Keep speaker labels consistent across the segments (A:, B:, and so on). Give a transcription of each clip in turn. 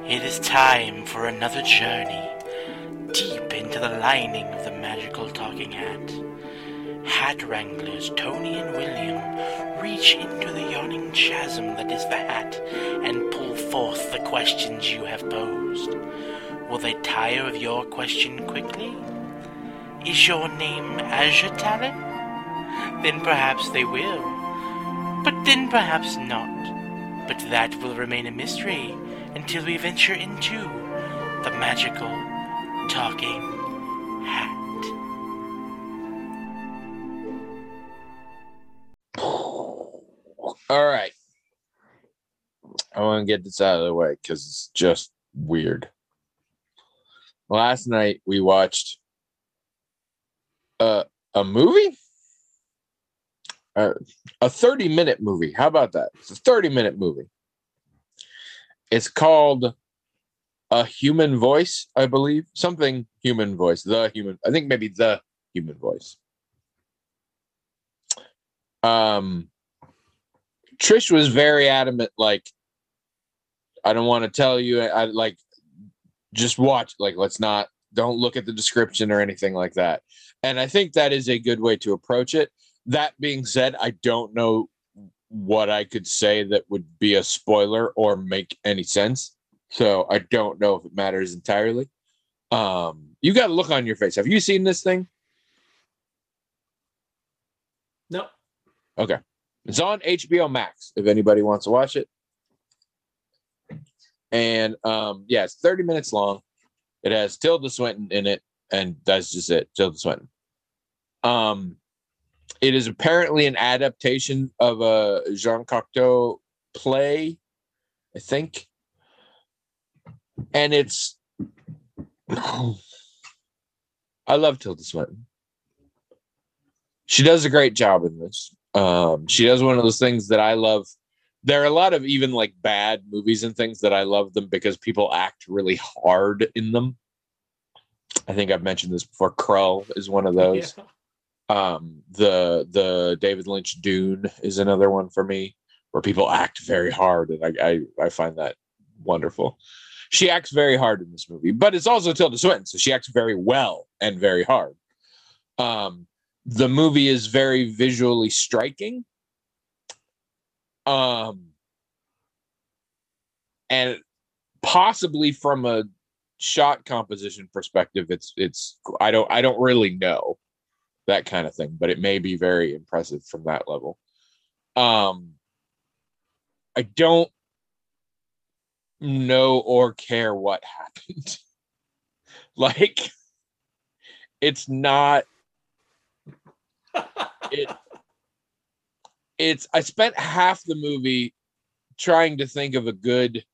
A: It is time for another journey deep into the lining of the magical talking hat. Hat wranglers Tony and William reach into the yawning chasm that is the hat and pull forth the questions you have posed. Will they tire of your question quickly? Is your name Azure Talon? Then perhaps they will, but then perhaps not. But that will remain a mystery until we venture into the magical talking hat.
B: All right. I want to get this out of the way because it's just weird. Last night we watched a movie, a 30-minute movie. How about that? It's a 30-minute movie. It's called A Human Voice, I believe. Something Human Voice. I think maybe The Human Voice. Trish was very adamant, like, I don't want to tell you. I like, just watch. Like, don't look at the description or anything like that. And I think that is a good way to approach it. That being said, I don't know what I could say that would be a spoiler or make any sense. So I don't know if it matters entirely. You got a look on your face. Have you seen this thing?
C: No.
B: Okay. It's on HBO Max if anybody wants to watch it. And it's 30 minutes long. It has Tilda Swinton in it, and that's just it. Tilda Swinton. It is apparently an adaptation of a Jean Cocteau play, I think. And it's I love Tilda Swinton. She does a great job in this. She does one of those things that I love. There are a lot of even like bad movies and things that I love them because people act really hard in them. I think I've mentioned this before. Krull is one of those. Yeah. The David Lynch Dune is another one for me where people act very hard, and I find that wonderful. She acts very hard in this movie, but it's also Tilda Swinton, so she acts very well and very hard. The movie is very visually striking. And possibly from a shot composition perspective, it's I don't really know that kind of thing, but it may be very impressive from that level. I don't know or care what happened. Like, it's not it's I spent half the movie trying to think of a good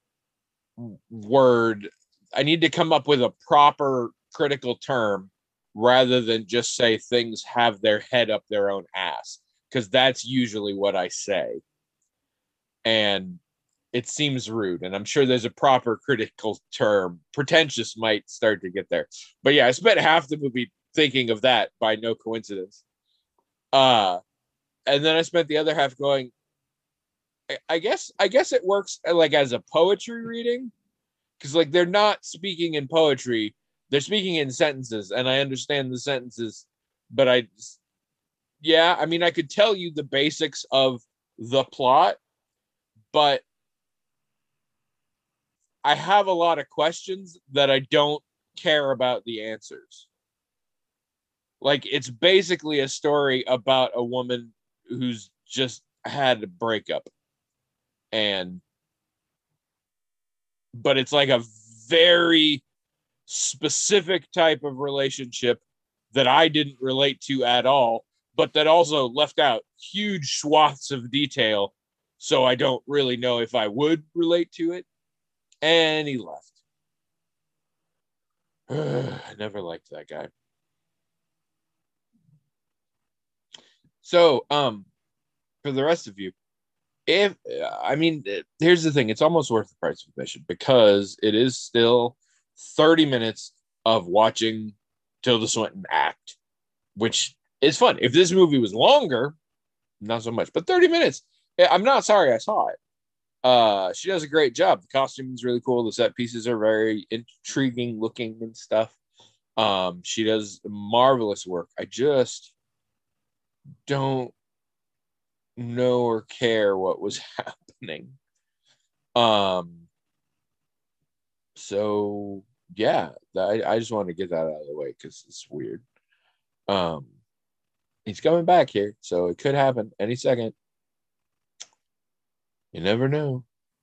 B: word. I need to come up with a proper critical term rather than just say things have their head up their own ass, because that's usually what I say. And it seems rude, and I'm sure there's a proper critical term. Pretentious might start to get there. But yeah, I spent half the movie thinking of that by no coincidence. And then I spent the other half going, I guess it works like as a poetry reading, because like they're not speaking in poetry, they're speaking in sentences, and I understand the sentences, but I could tell you the basics of the plot, but I have a lot of questions that I don't care about the answers. Like, it's basically a story about a woman who's just had a breakup. But it's like a very specific type of relationship that I didn't relate to at all, but that also left out huge swaths of detail. So I don't really know if I would relate to it. And he left. I never liked that guy. So, for the rest of you, here's the thing. It's almost worth the price of admission because it is still 30 minutes of watching Tilda Swinton act, which is fun. If this movie was longer, not so much, but 30 minutes, I'm not sorry I saw it. She does a great job. The costume is really cool. The set pieces are very intriguing looking and stuff. She does marvelous work. I just don't know or care what was happening. So yeah, I just wanted to get that out of the way because it's weird. He's coming back here, so it could happen any second. You never know.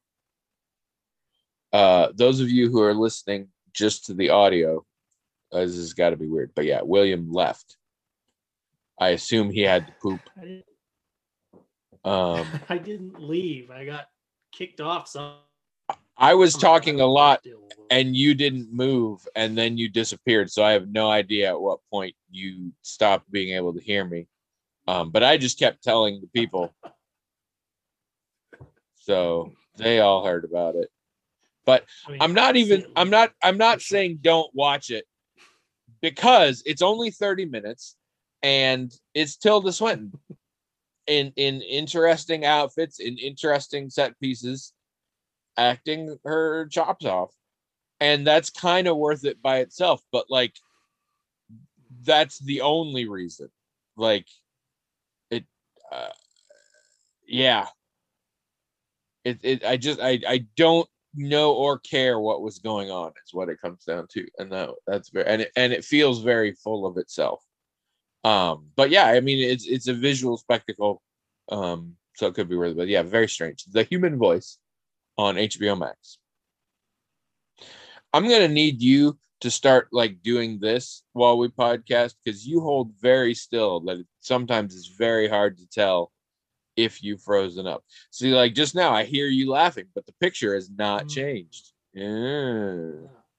B: Those of you who are listening just to the audio, this has got to be weird. But yeah, William left. I assume he had to poop.
C: I didn't leave. I got kicked off.
B: I was talking a lot and you didn't move and then you disappeared. So I have no idea at what point you stopped being able to hear me. But I just kept telling the people. So they all heard about it. But I'm not saying don't watch it because it's only 30 minutes and it's Tilda Swinton in interesting outfits, in interesting set pieces, acting her chops off. And that's kind of worth it by itself. But like, that's the only reason. Like, yeah. I don't know or care what was going on is what it comes down to. And that's very, and it feels very full of itself. But yeah, I mean, it's a visual spectacle. So it could be worth it, but yeah, very strange. The Human Voice on HBO Max. I'm going to need you to start like doing this while we podcast because you hold very still that sometimes it's very hard to tell if you've frozen up. See, like just now, I hear you laughing, but the picture has not changed. Yeah.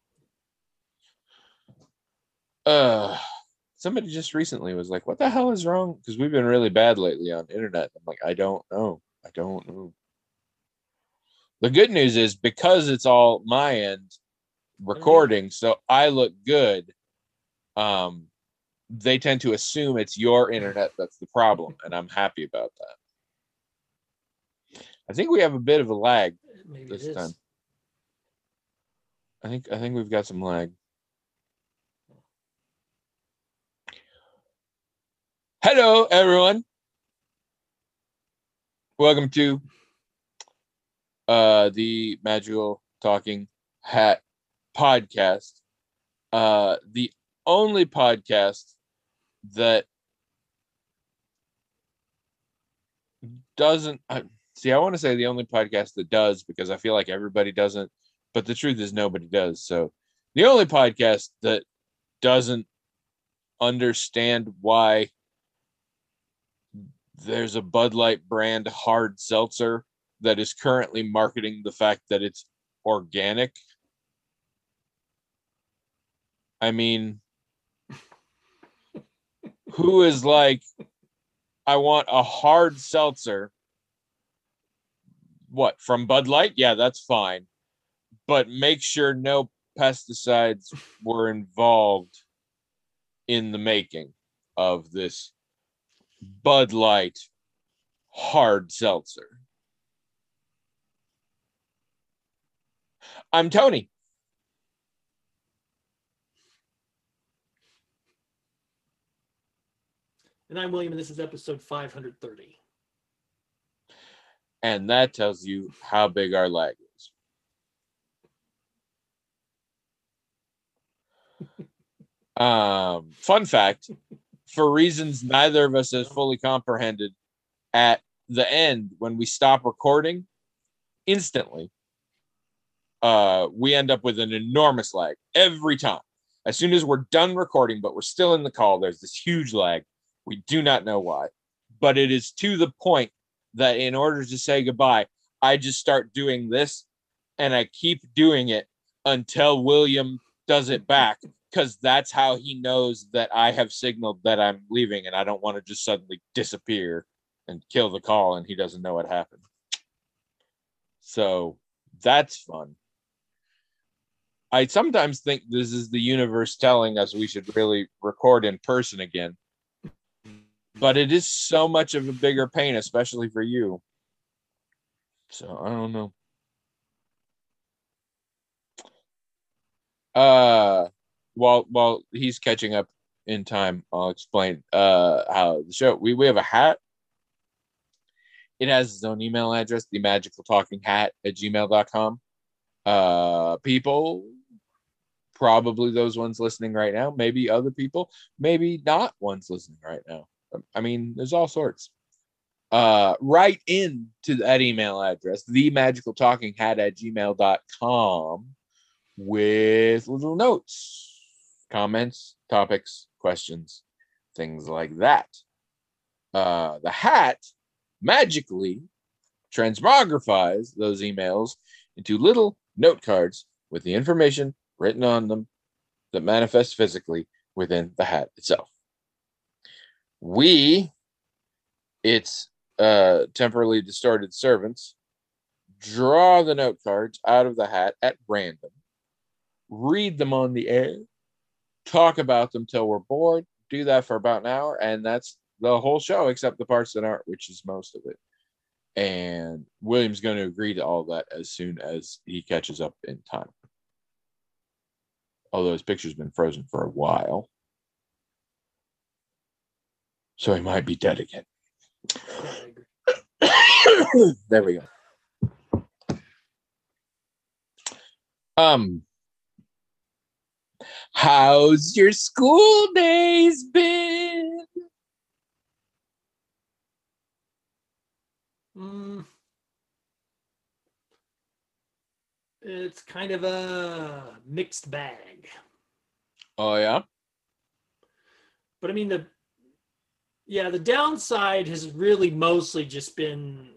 B: Somebody just recently was like, "What the hell is wrong?" Because we've been really bad lately on internet. I'm like, I don't know. The good news is because it's all my end recording, so I look good. They tend to assume it's your internet that's the problem, and I'm happy about that. I think we have a bit of a lag this time. I think we've got some lag. Hello, everyone. Welcome to the Magical Talking Hat podcast. The only podcast that doesn't see, I want to say the only podcast that does because I feel like everybody doesn't, but the truth is nobody does. So the only podcast that doesn't understand why there's a Bud Light brand hard seltzer that is currently marketing the fact that it's organic. I mean, who is like, I want a hard seltzer. What, from Bud Light? Yeah, that's fine. But make sure no pesticides were involved in the making of this Bud Light hard seltzer. I'm Tony.
C: And I'm William, and this is episode 530.
B: And that tells you how big our lag is. Fun fact, for reasons neither of us has fully comprehended, at the end, when we stop recording, instantly, we end up with an enormous lag every time. As soon as we're done recording, but we're still in the call, there's this huge lag. We do not know why, but it is to the point that in order to say goodbye, I just start doing this and I keep doing it until William does it back, because that's how he knows that I have signaled that I'm leaving and I don't want to just suddenly disappear and kill the call and he doesn't know what happened. So that's fun. I sometimes think this is the universe telling us we should really record in person again. But it is so much of a bigger pain, especially for you. So I don't know. While he's catching up in time, I'll explain how the show we have a hat. It has its own email address, the magical talking hat at gmail.com. People, probably those ones listening right now, maybe other people, maybe not ones listening right now. I mean, there's all sorts. Write in to that email address, the magical talking hat at gmail.com, with little notes, comments, topics, questions, things like that. The hat magically transmogrifies those emails into little note cards with the information written on them that manifests physically within the hat itself. Its temporarily distorted servants, draw the note cards out of the hat at random, read them on the air, talk about them till we're bored, do that for about an hour, and that's the whole show except the parts that aren't, which is most of it. And William's going to agree to all that as soon as he catches up in time. Although his picture's been frozen for a while. So he might be dead again. There we go. How's your school days been?
C: It's kind of a mixed bag.
B: Oh, yeah?
C: But I mean, the downside has really mostly just been,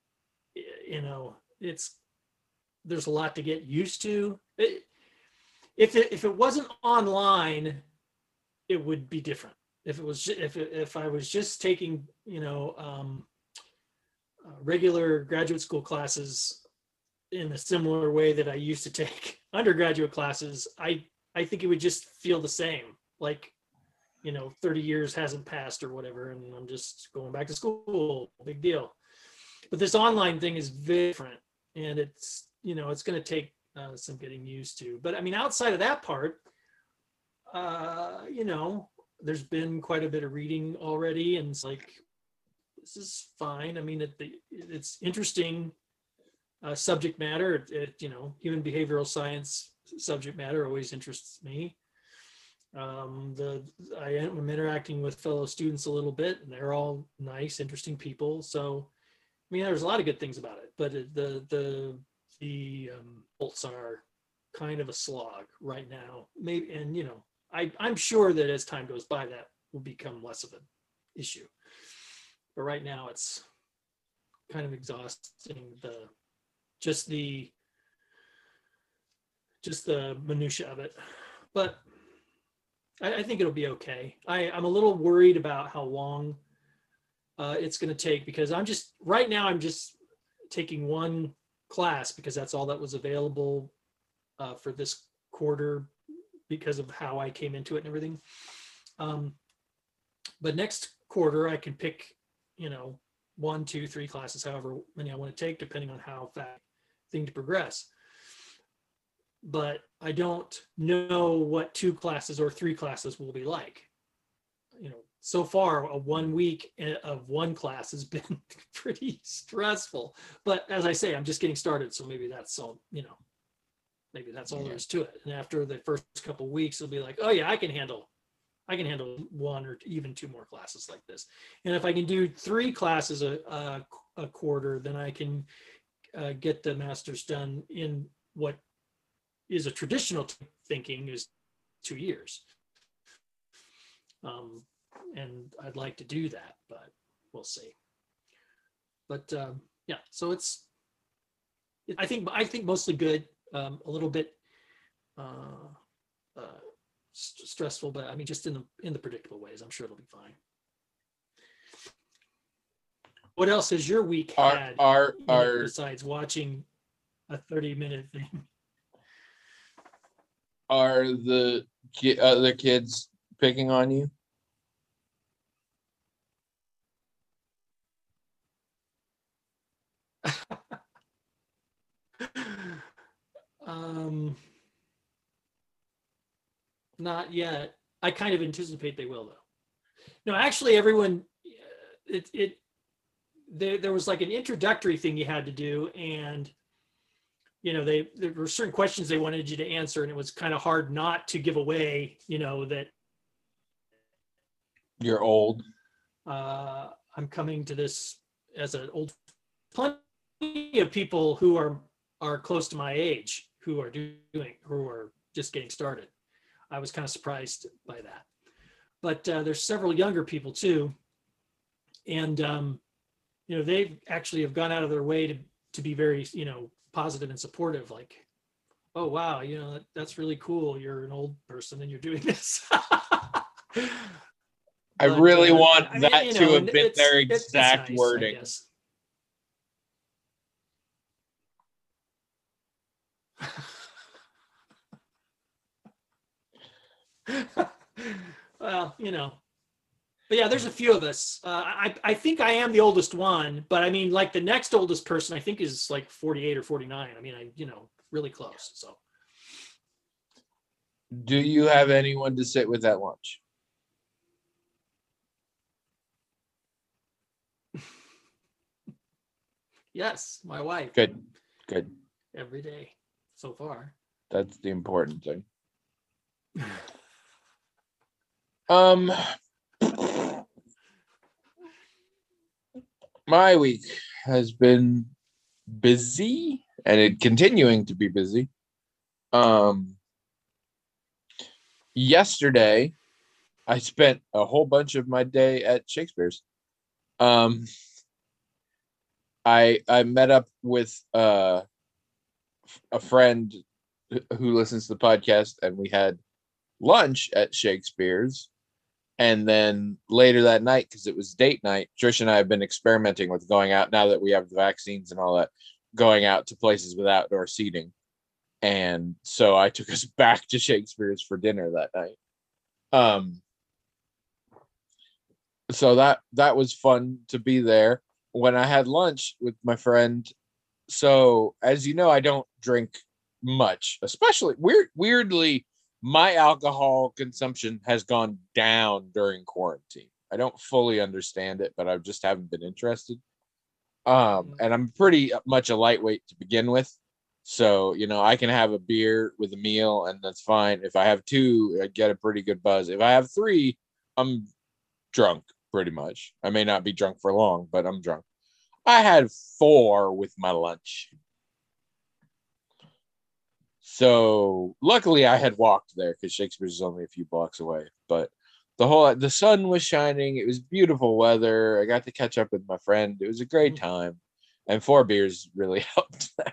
C: there's a lot to get used to. If it wasn't online, it would be different. If I was just taking, regular graduate school classes in a similar way that I used to take undergraduate classes, I think it would just feel the same. Like, 30 years hasn't passed or whatever, and I'm just going back to school, big deal. But this online thing is different, and it's, it's going to take some getting used to. But I mean, outside of that part, there's been quite a bit of reading already, and it's like, this is fine. I mean, it's interesting subject matter. Human behavioral science subject matter always interests me. I'm interacting with fellow students a little bit, and they're all nice, interesting people. So, I mean, there's a lot of good things about it, but the bolts are kind of a slog right now. Maybe, and I'm sure that as time goes by, that will become less of an issue. But right now, it's kind of exhausting. Just the minutia of it, but I think it'll be okay. I'm a little worried about how long it's going to take, because I'm just taking one class because that's all that was available for this quarter because of how I came into it and everything. But next quarter I can pick, 1, 2, 3 classes, however many I want to take, depending on how fast things progress. But I don't know what 2 classes or 3 classes will be like. So far, a 1 week of one class has been pretty stressful. But as I say, I'm just getting started, so maybe that's all. Maybe that's all there is to it. And after the first couple of weeks, it'll be like, oh yeah, I can handle 1 or even 2 more classes like this. And if I can do 3 classes a quarter, then I can get the master's done in what is a traditional thinking is 2 years. And I'd like to do that, but we'll see. But yeah, so I think mostly good, a little bit stressful, but I mean, just in the predictable ways. I'm sure it'll be fine. What else has your week had besides watching a 30-minute thing?
B: Are the other kids picking on you?
C: Not yet. I kind of anticipate they will, though. No, actually, everyone, there was like an introductory thing you had to do, and there were certain questions they wanted you to answer, and it was kind of hard not to give away, that
B: You're old.
C: I'm coming to this as an old. Plenty of people who are close to my age who are just getting started. I was kind of surprised by that, but there's several younger people too, and they actually have gone out of their way to be very positive and supportive. Like, oh wow, that's really cool. You're an old person and you're doing this.
B: I really want that
C: to
B: have been their exact
C: nice,
B: wording.
C: I guess. Well, but yeah, there's a few of us. I think I am the oldest one, but I mean, like the next oldest person I think is like 48 or 49. I mean, really close. So,
B: do you have anyone to sit with at lunch?
C: Yes, my wife.
B: Good.
C: Every day so far.
B: That's the important thing. My week has been busy and it continuing to be busy. Yesterday I spent a whole bunch of my day at Shakespeare's. I met up with a friend who listens to the podcast, and we had lunch at Shakespeare's. And then later that night, because it was date night, Trish and I have been experimenting with going out now that we have the vaccines and all that, going out to places with outdoor seating. And so I took us back to Shakespeare's for dinner that night. So that was fun to be there. When I had lunch with my friend, so as you know, I don't drink much, especially weirdly, my alcohol consumption has gone down during quarantine. I don't fully understand it, but I just haven't been interested. And I'm pretty much a lightweight to begin with. So, I can have a beer with a meal and that's fine. If I have 2, I get a pretty good buzz. If I have 3, I'm drunk pretty much. I may not be drunk for long, but I'm drunk. I had 4 with my lunch. So luckily I had walked there because Shakespeare's is only a few blocks away, but the sun was shining. It was beautiful weather. I got to catch up with my friend. It was a great time, and 4 beers really helped that.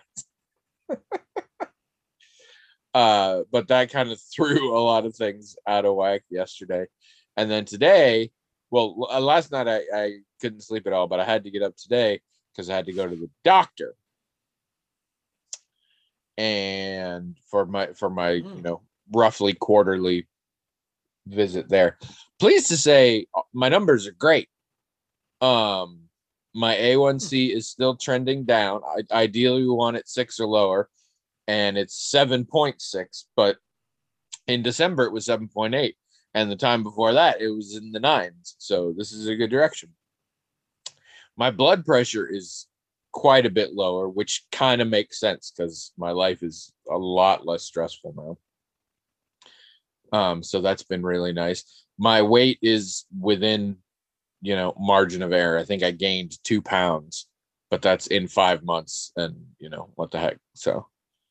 B: But that kind of threw a lot of things out of whack yesterday. And then today, well, last night I couldn't sleep at all, but I had to get up today because I had to go to the doctor. And for my roughly quarterly visit there, pleased to say my numbers are great. My A1C is still trending down. Ideally we want it 6 or lower, and it's 7.6, but in December it was 7.8, and the time before that it was in the 9s. So this is a good direction. My blood pressure is quite a bit lower, which kind of makes sense because my life is a lot less stressful now. So that's been really nice. My weight is within, margin of error. I think I gained 2 pounds, but that's in 5 months, and what the heck. So,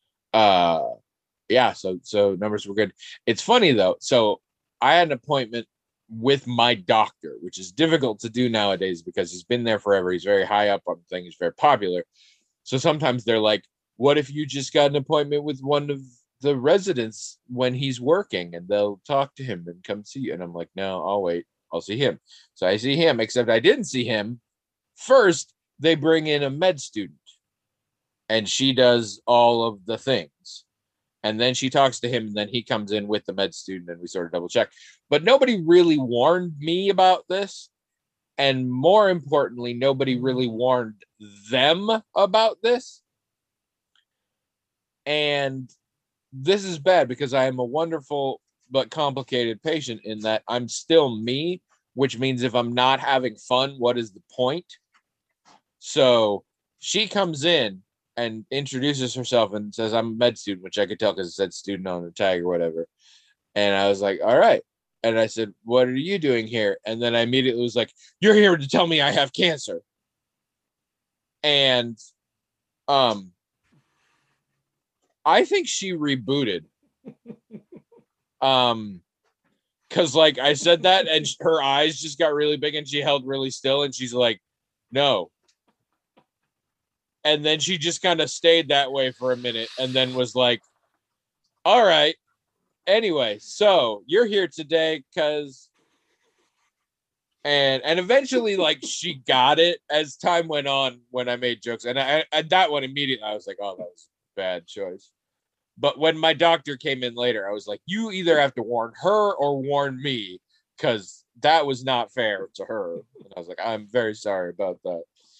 B: yeah. So numbers were good. It's funny though. So I had an appointment with my doctor, which is difficult to do nowadays because he's been there forever. He's very high up on things, very popular. So sometimes they're like, what if you just got an appointment with one of the residents when he's working, and they'll talk to him and come see you? And I'm like, no, I'll wait. I'll see him. So I see him, except I didn't see him. First, they bring in a med student, and she does all of the things. And then she talks to him, and then he comes in with the med student, and we sort of double check. But nobody really warned me about this. And more importantly, nobody really warned them about this. And this is bad because I am a wonderful but complicated patient in that I'm still me, which means if I'm not having fun, what is the point? So she comes in and introduces herself and says, I'm a med student, which I could tell because it said student on the tag or whatever. And I was like, all right. And I said, what are you doing here? And then I immediately was like, you're here to tell me I have cancer. And I think she rebooted. Because like I said that and her eyes just got really big and she held really still and she's like, no. And then she just kind of stayed that way for a minute and then was like, all right. Anyway, so you're here today because and eventually like she got it as time went on when I made jokes. And I that one immediately I was like, oh, that was a bad choice. But when my doctor came in later, I was like, you either have to warn her or warn me because that was not fair to her. And I was like, I'm very sorry about that.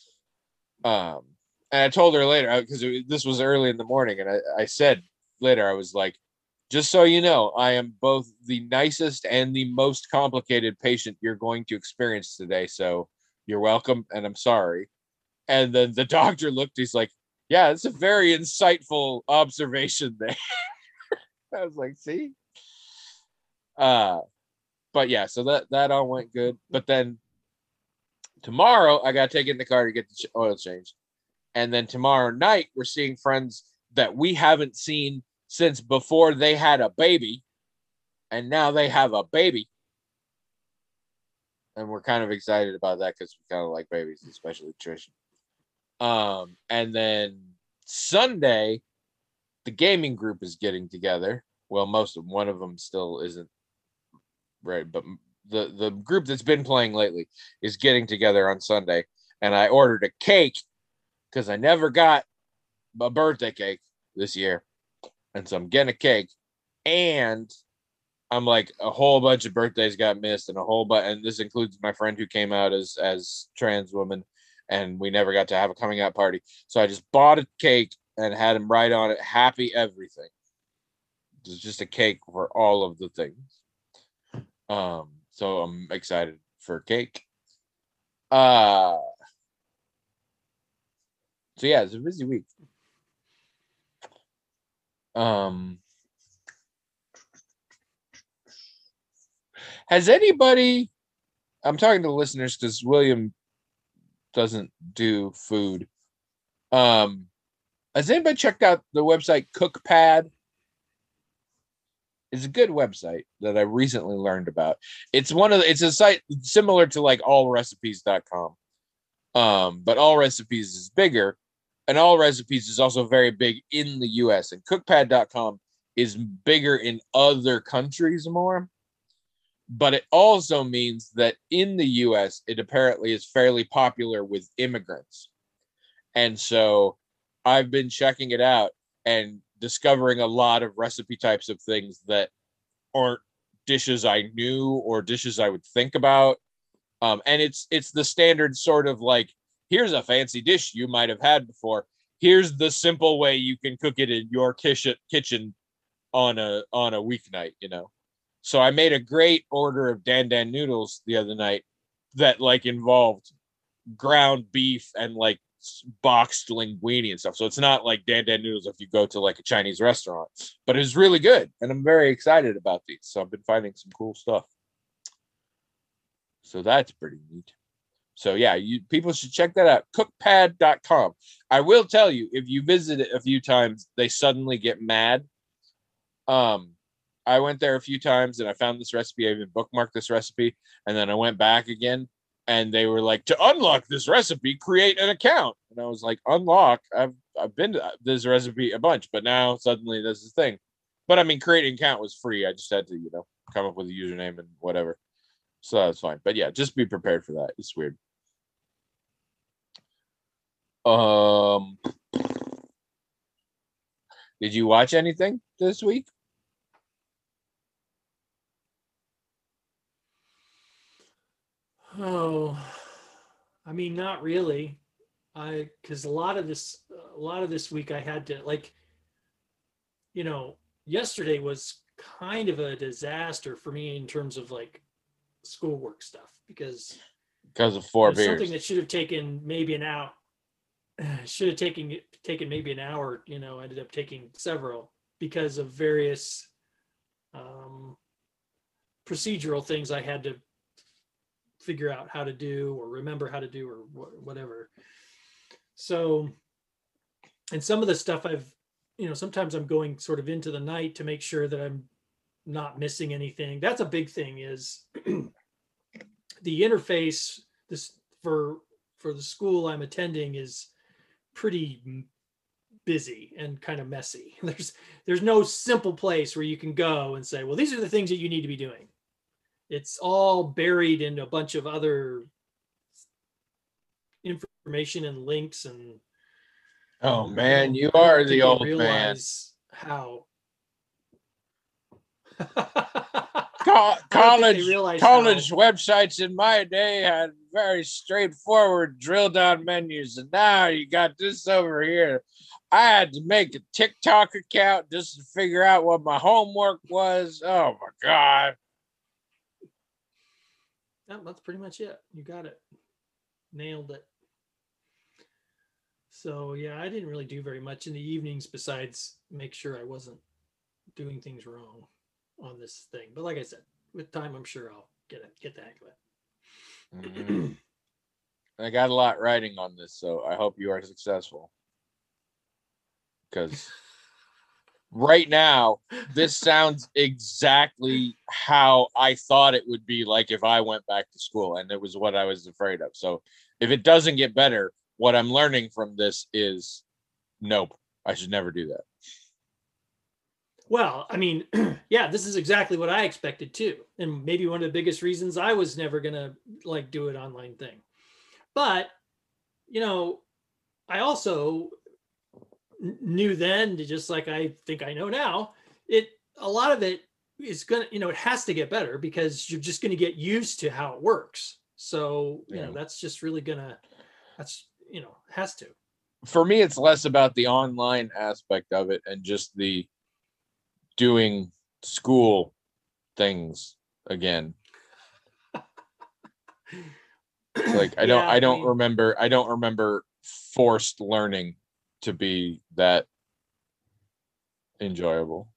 B: And I told her later because this was early in the morning. And I said later, I was like, just so you know, I am both the nicest and the most complicated patient you're going to experience today. So you're welcome. And I'm sorry. And then the doctor looked, he's like, yeah, it's a very insightful observation there. I was like, see? But yeah, so that all went good. But then tomorrow I got to take it in the car to get the oil changed. And then tomorrow night we're seeing friends that we haven't seen since before they had a baby. And now they have a baby. And we're kind of excited about that because we kind of like babies, especially Trish. And then Sunday, the gaming group is getting together. Well, most of them, one of them still isn't right, but the group that's been playing lately is getting together on Sunday. And I ordered a cake because I never got a birthday cake this year. And so I'm getting a cake. And I'm like, a whole bunch of birthdays got missed and a whole bunch, and this includes my friend who came out as trans woman. And we never got to have a coming out party. So I just bought a cake and had him write on it, happy everything. It's just a cake for all of the things. So I'm excited for cake. So yeah, it's a busy week. Has anybody, I'm talking to listeners because William doesn't do food. Has anybody checked out the website CookPad? It's a good website that I recently learned about. It's a site similar to like allrecipes.com. But All Recipes is bigger, and All Recipes is also very big in the US, and cookpad.com is bigger in other countries more. But it also means that in the US, it apparently is fairly popular with immigrants. And so I've been checking it out and discovering a lot of recipe types of things that aren't dishes I knew or dishes I would think about. And it's the standard sort of like, here's a fancy dish you might have had before. Here's the simple way you can cook it in your kitchen on a weeknight, you know. So I made a great order of Dan Dan noodles the other night that like involved ground beef and like boxed linguine and stuff. So it's not like Dan Dan noodles if you go to like a Chinese restaurant, but it's really good. And I'm very excited about these. So I've been finding some cool stuff. So that's pretty neat. So yeah, people should check that out. Cookpad.com. I will tell you, if you visit it a few times, they suddenly get mad. I went there a few times and I found this recipe. I even bookmarked this recipe, and then I went back again and they were like, to unlock this recipe, create an account. And I was like, unlock? I've been to this recipe a bunch, but now suddenly this is the thing. But I mean, creating an account was free. I just had to, you know, come up with a username and whatever. So that's fine. But yeah, just be prepared for that. It's weird. Did you watch anything this week?
C: Oh, I mean, not really. Because a lot of this week I had to, like, you know, yesterday was kind of a disaster for me in terms of like schoolwork stuff because
B: of
C: it
B: 4
C: was something
B: beers.
C: that should have taken maybe an hour. Should have taken maybe an hour. Ended up taking several because of various procedural things I had to figure out how to do or remember how to do or whatever. So, and some of the stuff sometimes I'm going sort of into the night to make sure that I'm not missing anything. That's a big thing is the interface this for the school I'm attending is pretty busy and kind of messy. There's no simple place where you can go and say, well, these are the things that you need to be doing. It's all buried in a bunch of other information and links and
B: Oh
C: I
B: man,
C: don't
B: you
C: I
B: are
C: don't
B: the
C: think they
B: old man.
C: realize how
B: Co-
C: I don't think they
B: college
C: realize
B: college
C: how
B: websites in my day had very straightforward drill down menus, and now you got this over here. I had to make a TikTok account just to figure out what my homework was. Oh my god.
C: that's pretty much it. You got it. Nailed it. So yeah, I didn't really do very much in the evenings besides make sure I wasn't doing things wrong on this thing. But like I said, with time, I'm sure I'll get the hang of it.
B: Mhm. I got a lot writing on this, so I hope you are successful. Because right now, this sounds exactly how I thought it would be like if I went back to school, and it was what I was afraid of. So if it doesn't get better, what I'm learning from this is nope, I should never do that.
C: Well, I mean, yeah, this is exactly what I expected too. And maybe one of the biggest reasons I was never going to like do an online thing. But, I also knew then, just like I think I know now, a lot of it is going to, it has to get better because you're just going to get used to how it works. So,
B: Yeah.
C: that's just really has to.
B: For me, it's less about the online aspect of it and just the doing school things again. Like I don't remember forced learning to be that enjoyable.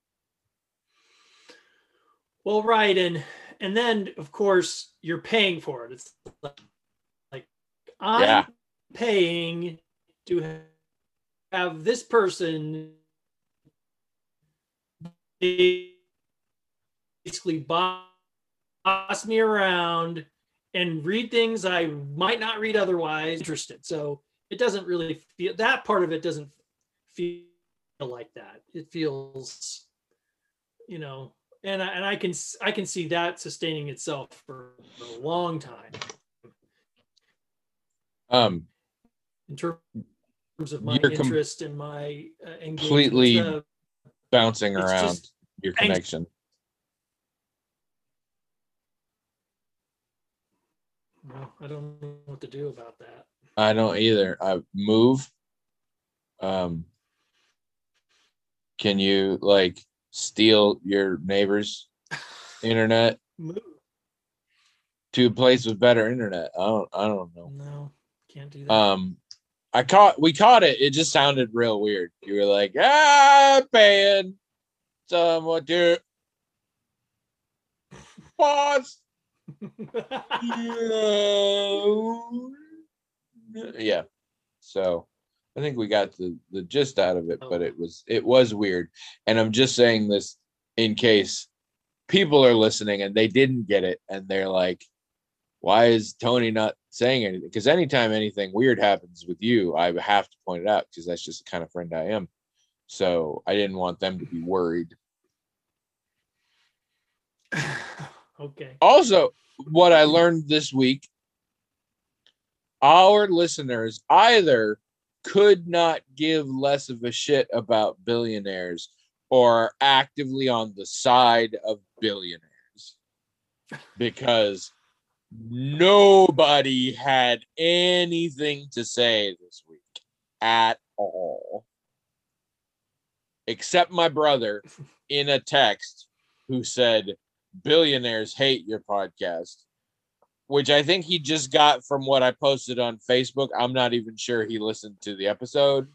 C: Well, right, and then of course you're paying for it. It's like I'm paying to have this person basically boss me around and read things I might not read otherwise. Interested, so it doesn't really feel that part of it doesn't feel like that. It feels, and I can see that sustaining itself for a long time. In terms of my interest and my engagement,
B: completely bouncing around
C: just,
B: your connection.
C: Well, I don't know what to do about that.
B: I don't either. I move. Can you like steal your neighbor's internet?
C: Move.
B: To a place with better internet. I don't know.
C: No, can't do that.
B: We caught it. It just sounded real weird. You were like, paying someone to pause. Yeah. So I think we got the gist out of it, but it was weird. And I'm just saying this in case people are listening and they didn't get it and they're like, why is Tony not saying anything? Because anytime anything weird happens with you, I have to point it out because that's just the kind of friend I am. So I didn't want them to be worried.
C: Okay.
B: Also, what I learned this week, our listeners either could not give less of a shit about billionaires or are actively on the side of billionaires because nobody had anything to say this week at all. except my brother, in a text who said, "Billionaires hate your podcast," which I think he just got from what I posted on Facebook. I'm not even sure he listened to the episode.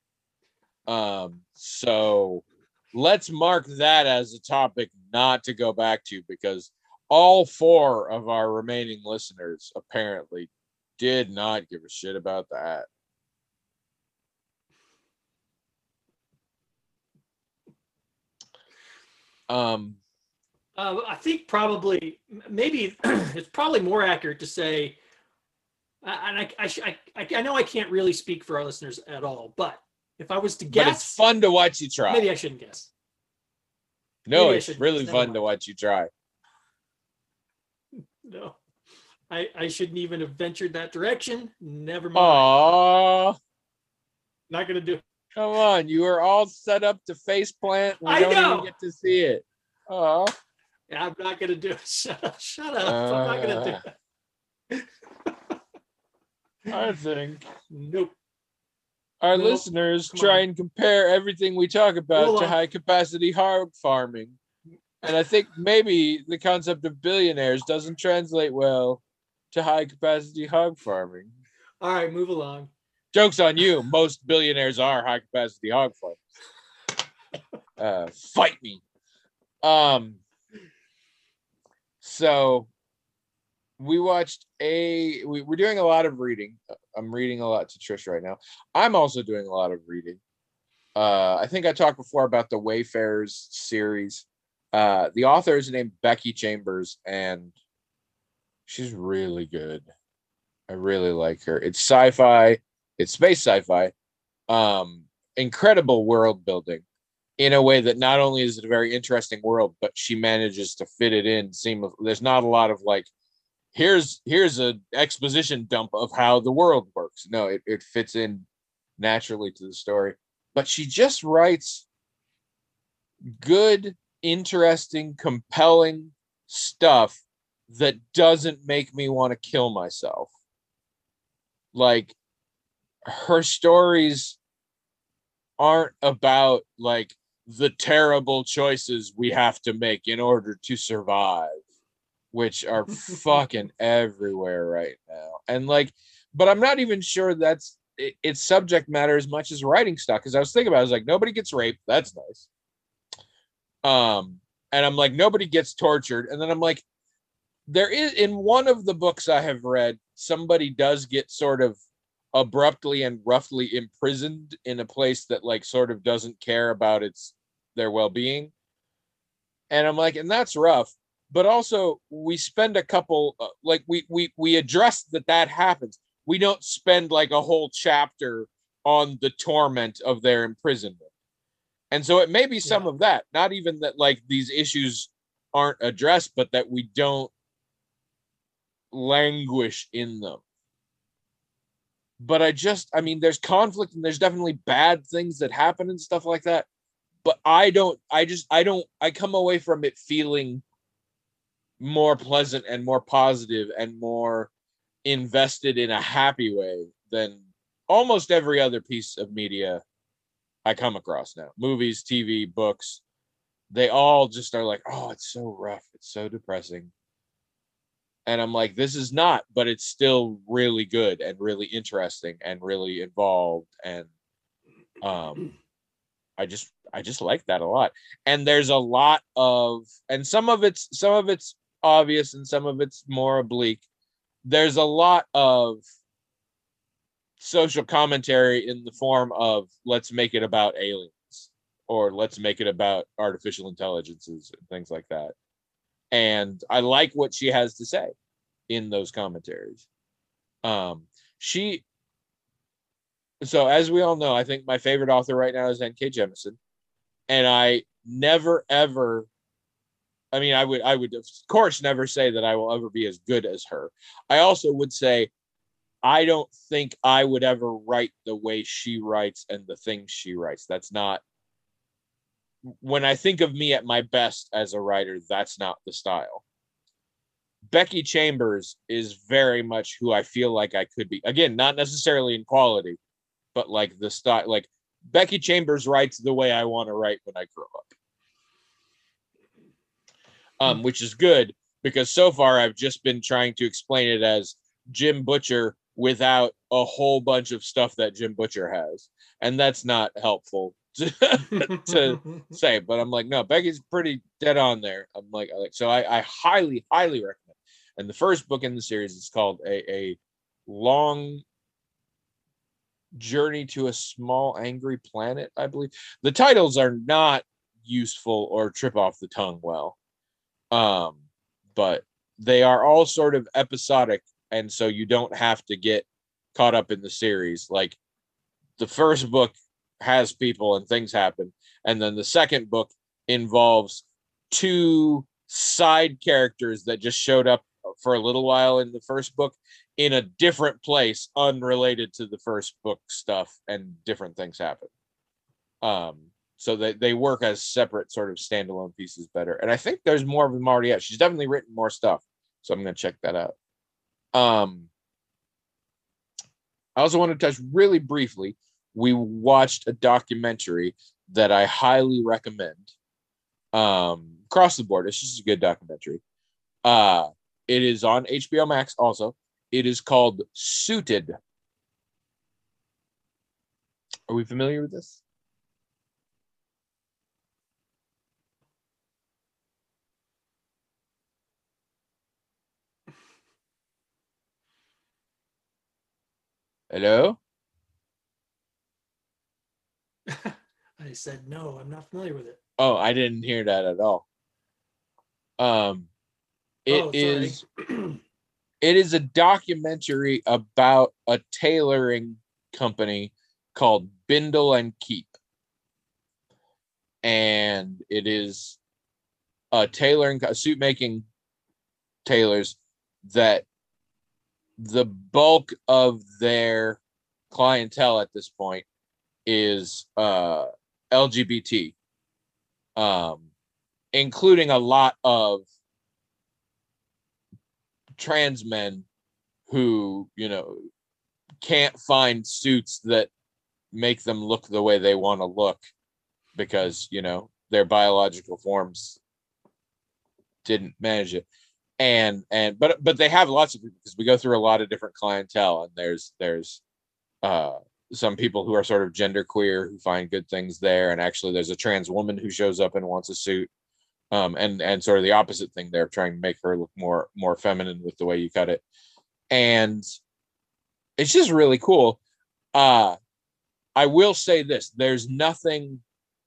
B: So let's mark that as a topic not to go back to, because all 4 of our remaining listeners apparently did not give a shit about that.
C: I think probably, maybe it's probably more accurate to say, and I know I can't really speak for our listeners at all, but if I was to guess,
B: but it's fun to watch you try.
C: Maybe I shouldn't guess.
B: No, it's really fun to watch you try.
C: No, I shouldn't even have ventured that direction. Never mind.
B: Aww.
C: Not gonna do it.
B: Come on, you were all set up to face plant. We don't even get to see it. Oh,
C: yeah, I'm not gonna do it. Shut up! I'm not gonna do it.
B: I think
C: nope.
B: Our listeners try and compare everything we talk about to high capacity hog farming. And I think maybe the concept of billionaires doesn't translate well to high capacity hog farming.
C: All right, move along.
B: Joke's on you. Most billionaires are high capacity hog farmers. Fight me. So we watched we're doing a lot of reading. I'm reading a lot to Trish right now. I'm also doing a lot of reading. I think I talked before about the Wayfarers series. The author is named Becky Chambers, and she's really good. I really like her. It's sci-fi. It's space sci-fi. Incredible world building in a way that not only is it a very interesting world, but she manages to fit it in seamlessly. There's not a lot of like, here's an exposition dump of how the world works. No, it fits in naturally to the story. But she just writes good, interesting, compelling stuff that doesn't make me want to kill myself. Like, her stories aren't about like the terrible choices we have to make in order to survive, which are fucking everywhere right now. And like, but I'm not even sure that's it's subject matter as much as writing stuff. Because I was thinking about it, I was like, nobody gets raped. That's nice. And I'm like, nobody gets tortured. And then I'm like, there is, in one of the books I have read, somebody does get sort of abruptly and roughly imprisoned in a place that like sort of doesn't care about their well-being. And I'm like, and that's rough. But also we spend a couple like we address that happens. We don't spend like a whole chapter on the torment of their imprisonment. And so it may be some of that, not even that like these issues aren't addressed, but that we don't languish in them. But I mean, there's conflict and there's definitely bad things that happen and stuff like that. But I come away from it feeling more pleasant and more positive and more invested in a happy way than almost every other piece of media I come across now. Movies, TV, books, they all just are like, oh, it's so rough. It's so depressing. And I'm like, this is not, but it's still really good and really interesting and really involved. And I just like that a lot. And there's a lot of, and some of it's obvious and some of it's more oblique. There's a lot of social commentary in the form of let's make it about aliens or let's make it about artificial intelligences and things like that. And I like what she has to say in those commentaries. So as we all know, I think my favorite author right now is N.K. Jemisin. And I never, ever, I mean, I would of course never say that I will ever be as good as her. I also would say, I don't think I would ever write the way she writes and the things she writes. That's not, when I think of me at my best as a writer, that's not the style. Becky Chambers is very much who I feel like I could be. Again, not necessarily in quality, but like the style, like Becky Chambers writes the way I want to write when I grow up, which is good because so far I've just been trying to explain it as Jim Butcher without a whole bunch of stuff that Jim Butcher has, and that's not helpful to say. But I'm like, no, Becky's pretty dead on there. I'm like so I highly recommend. And the first book in the series is called a long journey to a small angry planet, I believe. The titles are not useful or trip off the tongue well, but they are all sort of episodic, and so you don't have to get caught up in the series. Like the first book has people and things happen, and then the second book involves two side characters that just showed up for a little while in the first book in a different place unrelated to the first book stuff, and different things happen. So they work as separate sort of standalone pieces better. And I think there's more of them already out. She's definitely written more stuff, so I'm going to check that out. I also want to touch really briefly. We watched a documentary that I highly recommend. Across the board, it's just a good documentary. It is on HBO Max also. It is called Suited. Are we familiar with this? Hello?
C: I said, no, I'm not familiar with it.
B: Oh, I didn't hear that at all. It is a documentary about a tailoring company called Bindle and Keep. And it is a suit making tailors that the bulk of their clientele at this point is LGBT, including a lot of trans men who, can't find suits that make them look the way they want to look because, their biological forms didn't manage it. But they have lots of people because we go through a lot of different clientele, and there's some people who are sort of genderqueer who find good things there, and actually there's a trans woman who shows up and wants a suit, and sort of the opposite thing. They're trying to make her look more feminine with the way you cut it, and it's just really cool. I will say this: there's nothing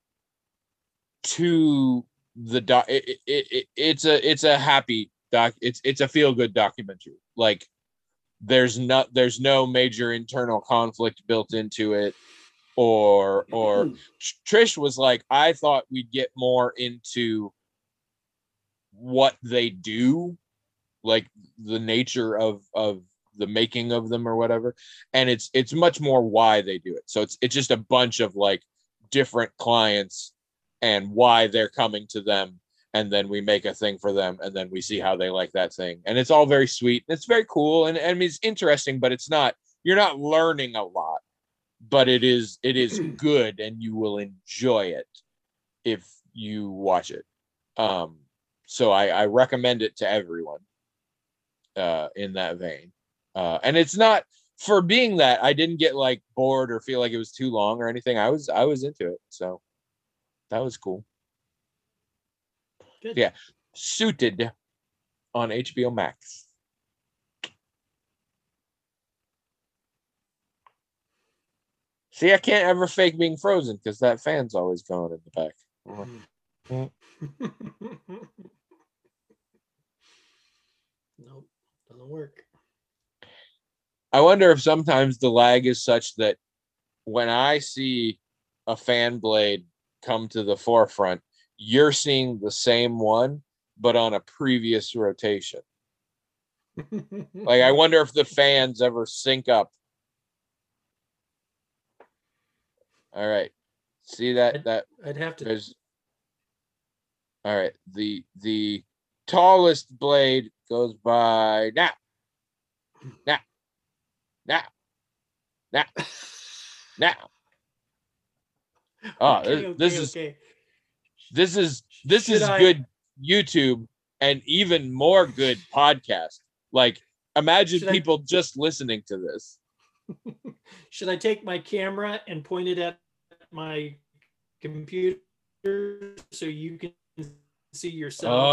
B: to the doc. It's a happy doc. It's a feel good documentary. Like there's no major internal conflict built into it, or Trish was like, I thought we'd get more into what they do, like the nature of the making of them or whatever, and it's much more why they do it. So it's just a bunch of like different clients and why they're coming to them, and then we make a thing for them, and then we see how they like that thing, and it's all very sweet and it's very cool, and I mean it's interesting, but you're not learning a lot, but it is good, and you will enjoy it if you watch it. So I recommend it to everyone in that vein. And it's not, for being that, I didn't get like bored or feel like it was too long or anything. I was into it, so that was cool.
C: Good.
B: Yeah, Suited on HBO Max. See, I can't ever fake being frozen because that fan's always going in the back.
C: Nope, doesn't work.
B: I wonder if sometimes the lag is such that when I see a fan blade come to the forefront, you're seeing the same one, but on a previous rotation. Like, I wonder if the fans ever sync up. All right. See that
C: I'd have to.
B: There's, all right. The tallest blade goes by now. Now. Oh,
C: Okay,
B: this
C: okay,
B: is
C: okay.
B: this is
C: Should I-
B: good YouTube and even more good podcast. Like, imagine
C: Should I-
B: people just listening to this.
C: Should I take my camera and point it at my computer so you can see yourself?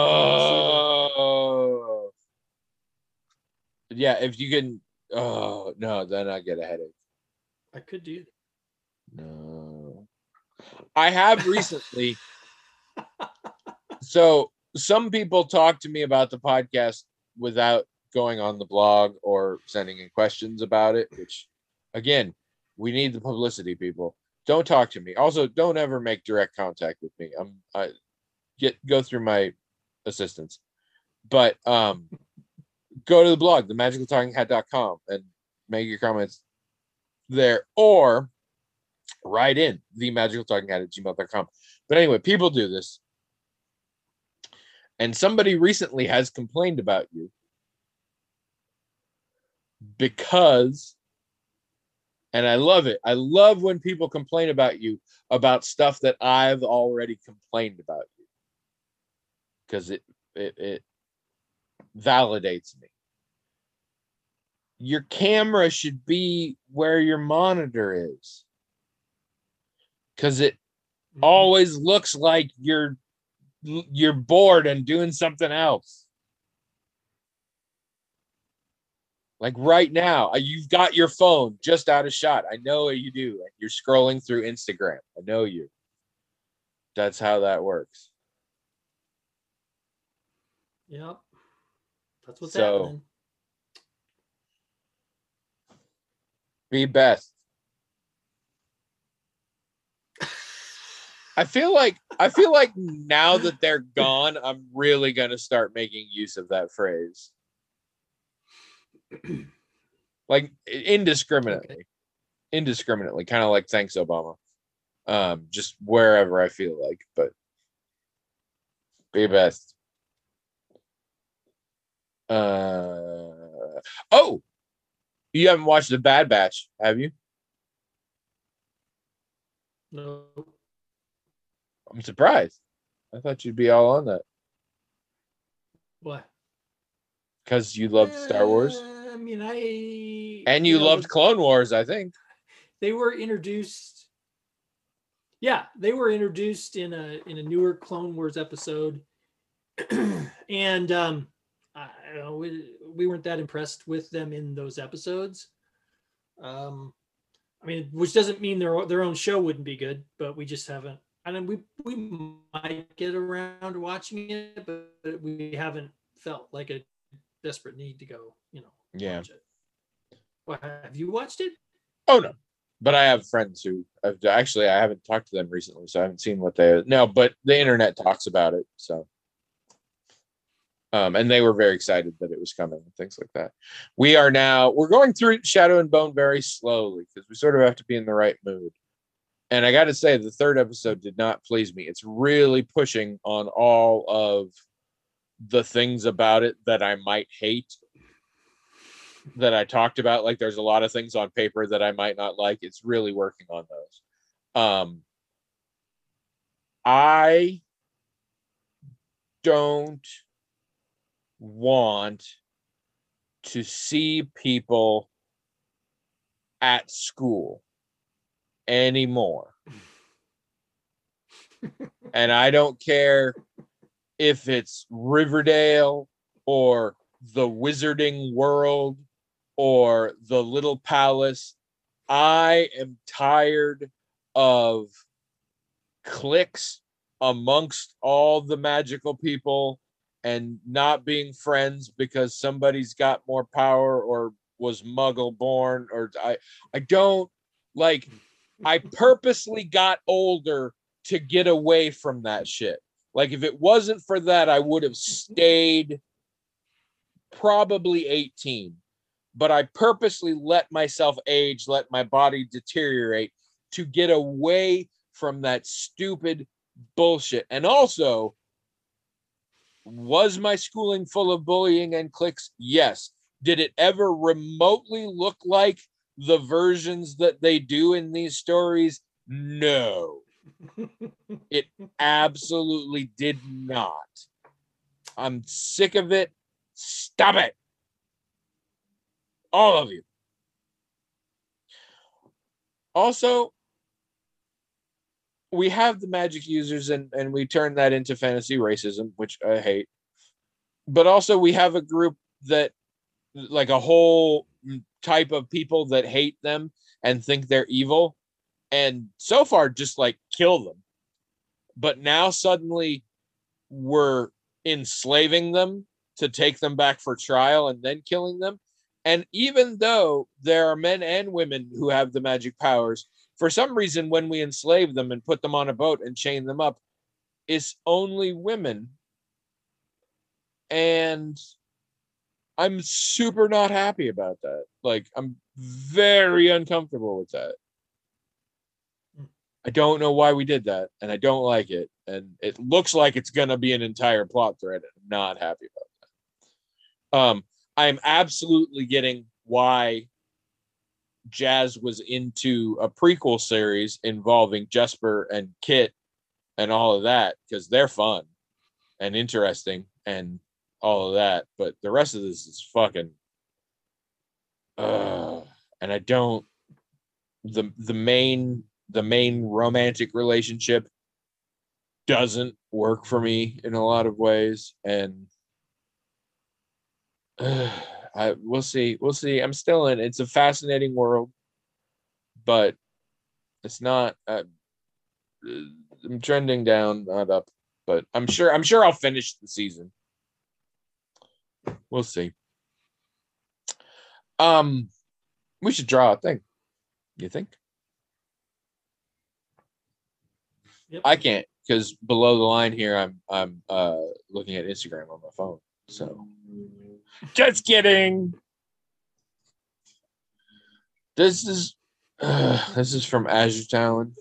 B: Oh, yeah. If you can, oh no, then I get a headache.
C: I could do
B: No, I have recently. So some people talk to me about the podcast without going on the blog or sending in questions about it, which again, we need the publicity, people. Don't talk to me. Also, don't ever make direct contact with me. I go through my assistants. But go to the blog, themagicaltalkinghat.com, and make your comments there, or write in themagicaltalkinghat@gmail.com. But anyway, people do this. And somebody recently has complained about you because, and I love it. I love when people complain about you about stuff that I've already complained about you, because it validates me. Your camera should be where your monitor is, because it always looks like you're bored and doing something else. Like right now, you've got your phone just out of shot. I know you do. Like you're scrolling through Instagram. I know you. That's how that works.
C: Yep. That's what's
B: So,
C: happening.
B: be best. I feel like now that they're gone, I'm really gonna start making use of that phrase. Like indiscriminately.
C: Okay.
B: Indiscriminately, kind of like thanks, Obama. Just wherever I feel like, but be best. Oh, you haven't watched The Bad Batch, have you?
C: No.
B: I'm surprised. I thought you'd be all on that
C: What?
B: because you loved Star Wars
C: I mean,
B: and you loved Clone Wars, I think.
C: They were introduced. Yeah, they were introduced in a newer Clone Wars episode, and we weren't that impressed with them in those episodes. I mean, which doesn't mean their own show wouldn't be good, but we just haven't. And we might get around to watching it, but we haven't felt like a desperate need to go, watch it. Well, have you watched it?
B: Oh no, but I have friends who I haven't talked to them recently, so I haven't seen what they no. But the internet talks about it, so. And they were very excited that it was coming and things like that. We're going through Shadow and Bone very slowly because we sort of have to be in the right mood. And I got to say, the third episode did not please me. It's really pushing on all of the things about it that I might hate, that I talked about. Like there's a lot of things on paper that I might not like. It's really working on those. I don't want to see people at school anymore. And I don't care if it's Riverdale or the Wizarding World or the Little Palace. I am tired of cliques amongst all the magical people and not being friends because somebody's got more power or was muggle born, or I don't like. I purposely got older to get away from that shit. Like if it wasn't for that, I would have stayed probably 18. But I purposely let myself age, let my body deteriorate to get away from that stupid bullshit. And also, was my schooling full of bullying and cliques? Yes. Did it ever remotely look like the versions that they do in these stories? No. It absolutely did not. I'm sick of it. Stop it. All of you. Also, we have the Magic users and we turn that into fantasy racism, which I hate. But also we have a group that, like, a whole type of people that hate them and think they're evil, and so far just like kill them. But now suddenly we're enslaving them to take them back for trial and then killing them. And even though there are men and women who have the magic powers, for some reason, when we enslave them and put them on a boat and chain them up, it's only women. And I'm super not happy about that. Like, I'm very uncomfortable with that. I don't know why we did that, and I don't like it. And it looks like it's going to be an entire plot thread. I'm not happy about that. I'm absolutely getting why Jazz was into a prequel series involving Jesper and Kit and all of that, because they're fun and interesting and all of that. But the rest of this is fucking and I don't, the main romantic relationship doesn't work for me in a lot of ways, and we'll see. I'm still in. It's a fascinating world, but it's not. I'm trending down, not up. But I'm sure I'll finish the season. We'll see. We should draw a thing. You think?
C: Yep.
B: I can't, because below the line here, I'm looking at Instagram on my phone. So, just kidding. This is from Azure Talon.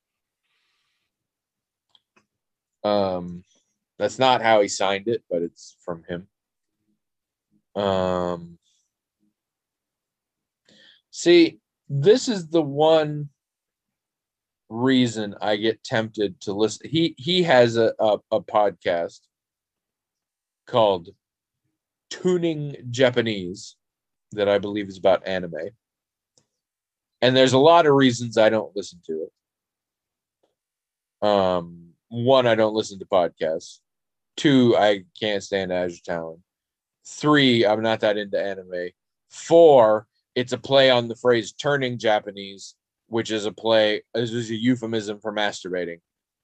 B: That's not how he signed it, but it's from him. See, this is the one reason I get tempted to listen. He has a podcast called Tuning Japanese that I believe is about anime. And there's a lot of reasons I don't listen to it. One, I don't listen to podcasts. Two, I can't stand Azure Talon. Three, I'm not that into anime. Four, it's a play on the phrase turning Japanese, which is a euphemism for masturbating.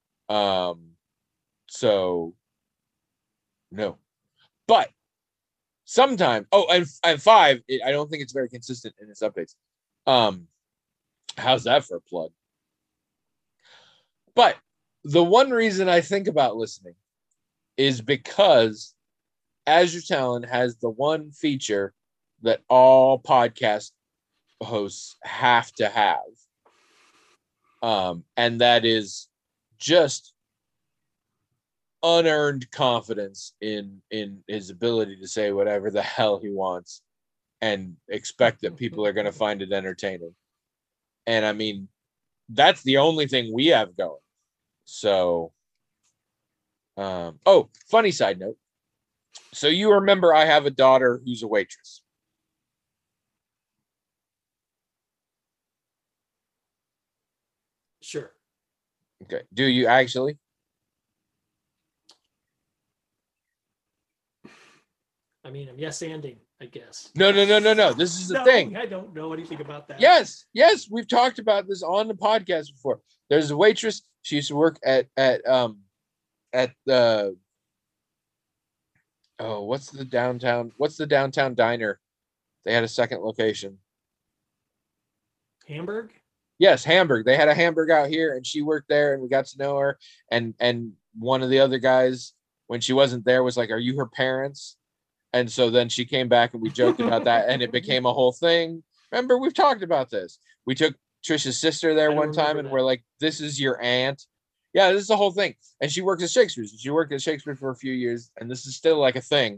B: So no. But sometimes, and five, I don't think it's very consistent in its updates. How's that for a plug? But the one reason I think about listening is because Azure Talon has the one feature that all podcast hosts have to have. And that is just unearned confidence in his ability to say whatever the hell he wants and expect that people are going to find it entertaining. And I mean, that's the only thing we have going. So, funny side note. So you remember I have a daughter who's a waitress.
C: Sure.
B: Okay. Do you actually?
C: I mean, I'm yes-anding, I guess.
B: No. This is the thing.
C: I don't know anything about that.
B: Yes. We've talked about this on the podcast before. There's a waitress. She used to work at the what's the downtown diner? They had a second location.
C: Hamburg?
B: Yes, Hamburg. They had a Hamburg out here, and she worked there, and we got to know her. And one of the other guys, when she wasn't there, was like, "Are you her parents?" And so then she came back, and we joked about that, and it became a whole thing. Remember, we've talked about this. We took Trisha's sister there one time, and we're like, "This is your aunt." Yeah, this is the whole thing. And she worked at Shakespeare's. She worked at Shakespeare for a few years, and this is still like a thing.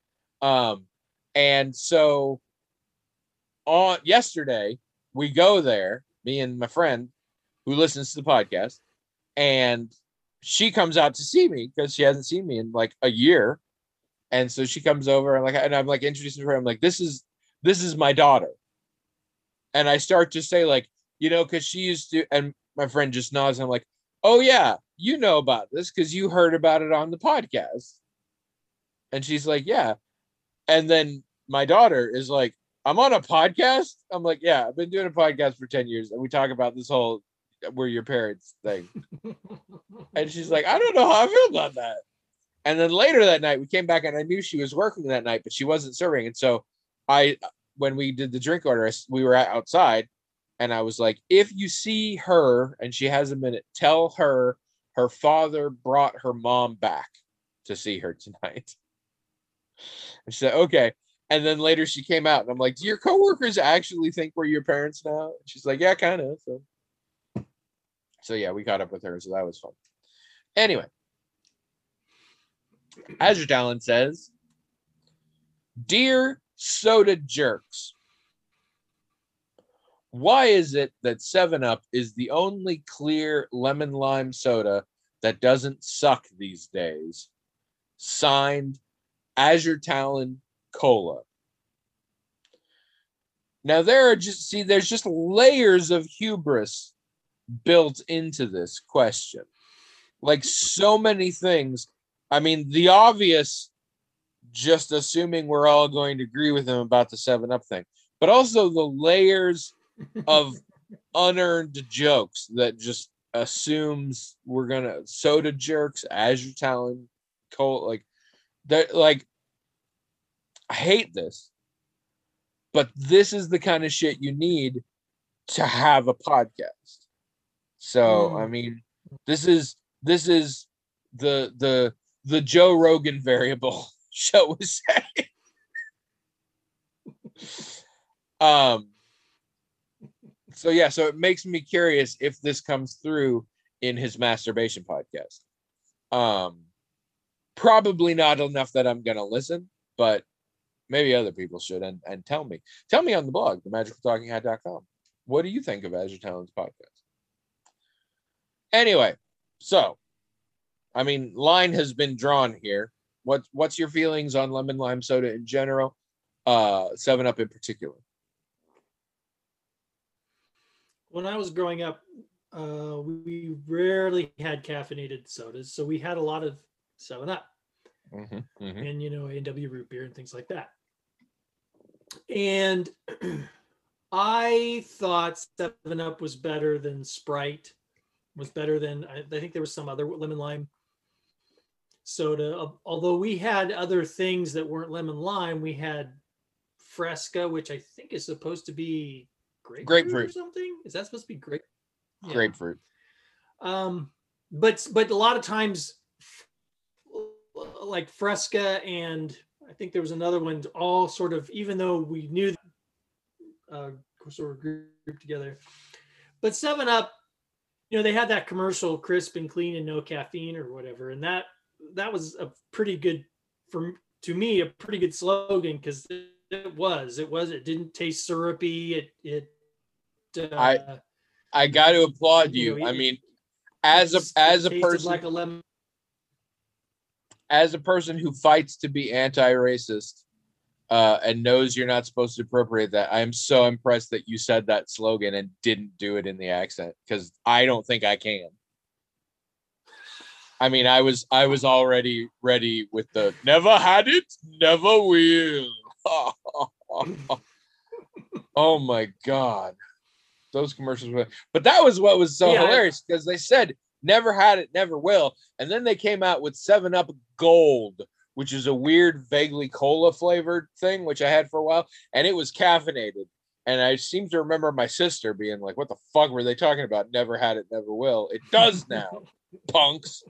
B: And so on yesterday, we go there, me and my friend who listens to the podcast, And she comes out to see me because she hasn't seen me in like a year. And so she comes over and I'm like introducing her. I'm like, this is my daughter. And I start to say like, because she used to, and my friend just nods. And I'm like, oh yeah, you know about this because you heard about it on the podcast. And she's like, yeah. And then my daughter is like, I'm on a podcast. I'm like, yeah, I've been doing a podcast for 10 years. And we talk about this whole we're your parents thing. And she's like, I don't know how I feel about that. And then later that night, we came back and I knew she was working that night, but she wasn't serving. And so when we did the drink order, we were outside and I was like, if you see her and she has a minute, tell her her father brought her mom back to see her tonight. And she said, okay. And then later she came out and I'm like, do your coworkers actually think we're your parents now? And she's like, yeah, kind of. So yeah, we caught up with her. So that was fun. Anyway, Azure Talon says, Dear Soda Jerks, why is it that 7-Up is the only clear lemon lime soda that doesn't suck these days? Signed, Azure Talon Cola. Now there's just layers of hubris built into this question. Like so many things. I mean, the obvious, just assuming we're all going to agree with him about the 7-Up thing, but also the layers of unearned jokes that just assumes we're gonna soda jerks, Azure Talon, Cola, like that. Like, I hate this, but this is the kind of shit you need to have a podcast. So, I mean, this is the Joe Rogan variable, shall we say. So it makes me curious if this comes through in his masturbation podcast. Probably not enough that I'm gonna listen, but maybe other people should and tell me on the blog, themagicaltalkinghat.com. What do you think of Azure Talon's podcast? Anyway, so I mean, line has been drawn here. What's your feelings on lemon lime soda in general? 7-Up in particular.
C: When I was growing up, we rarely had caffeinated sodas, so we had a lot of 7-Up and A&W root beer and things like that. And I thought 7-Up was better than Sprite. Was better than I think there was some other lemon lime soda. Although we had other things that weren't lemon lime, we had Fresca, which I think is supposed to be grapefruit or something. Is that supposed to be grape?
B: Yeah. Grapefruit.
C: But a lot of times, like Fresca and I think there was another one, all sort of, even though we knew sort of grouped together, but 7-Up. They had that commercial, crisp and clean and no caffeine or whatever. And that was a pretty good, to me, a pretty good slogan because it didn't taste syrupy.
B: I got to applaud you. I mean, as a person,
C: like a lemon.
B: As a person who fights to be anti-racist, and knows you're not supposed to appropriate that, I am so impressed that you said that slogan and didn't do it in the accent, because I don't think I can. I mean, I was already ready with the never had it, never will. Oh my God. Those commercials were, but that was what was so hilarious, because they said never had it, never will. And then they came out with 7-Up Gold, which is a weird, vaguely cola flavored thing, which I had for a while. And it was caffeinated. And I seem to remember my sister being like, what the fuck were they talking about? Never had it, never will. It does now, punks.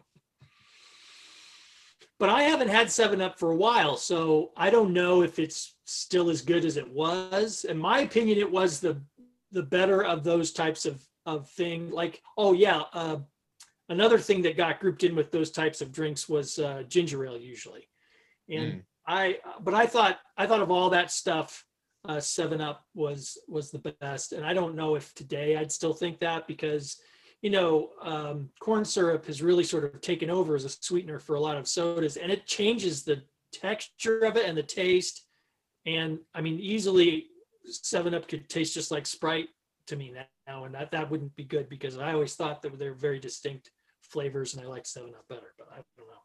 C: But I haven't had 7-Up for a while, so I don't know if it's still as good as it was. In my opinion, it was the better of those types of thing. Like, another thing that got grouped in with those types of drinks was ginger ale usually. And I thought of all that stuff, 7-Up was the best. And I don't know if today I'd still think that, because corn syrup has really sort of taken over as a sweetener for a lot of sodas, and it changes the texture of it and the taste. And I mean, easily 7-Up could taste just like Sprite to me now, and that wouldn't be good because I always thought that they're very distinct flavors, and I like 7-Up better, but I don't know.